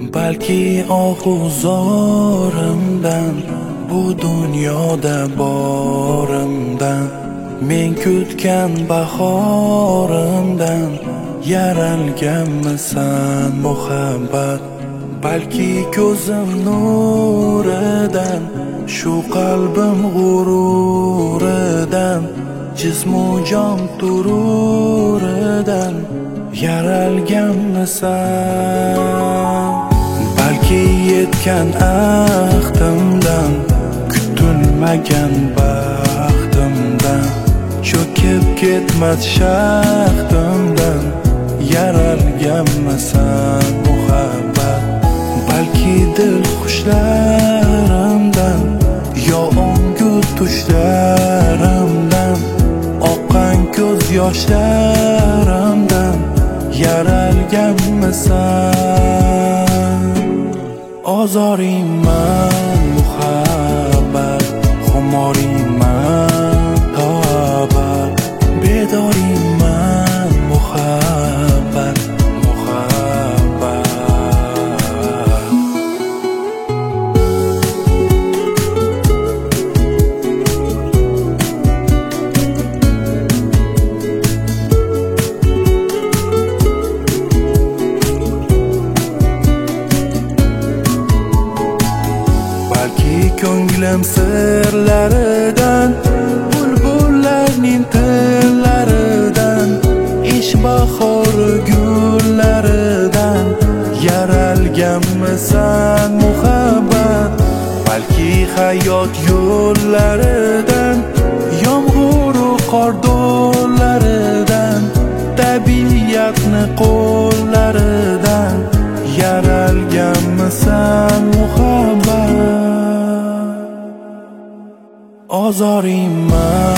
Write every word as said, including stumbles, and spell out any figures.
Balki ohuzorimdan, bu dunyoda borimdan, men kutgan bahorimdan yaralganmisan muhabbat. Balki ko'zim nuridan, shu qalbim g'ururidan, jismu jon tururidan yaralganmisan. Balki yetgan ahdimdan, kutilmagan baxtimdan, cho'kib ketmas shaxtimdan yaralganmisan muhabbat. Balki dil xushlarimdan, yo ongu tushlarimdan, oqqan ko'z yoshlarimdan yaralganmisan. Ozoringman muhabbat, xumoringman tavbat, bedoringman muhabbat, muhabbat. Balki ko'nglim sirlaridan, bulbullarning tillaridan, ish bahori gullaridan yaralganmisan muhabbat. Balki hayot yo'llaridan, yomg'ir-u qor do'llaridan, tabiatni qo'llaridan yaralganmisan muhabbat. Ozoringman